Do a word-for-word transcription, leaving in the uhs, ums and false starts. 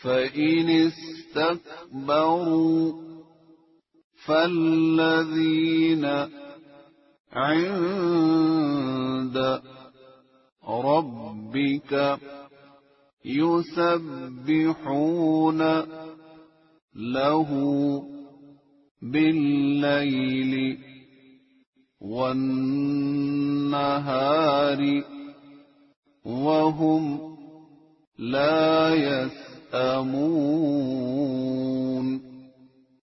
فإن استكبروا فالذين عند ربك يسبحون له بالليل والنهار وهم لا يسأمون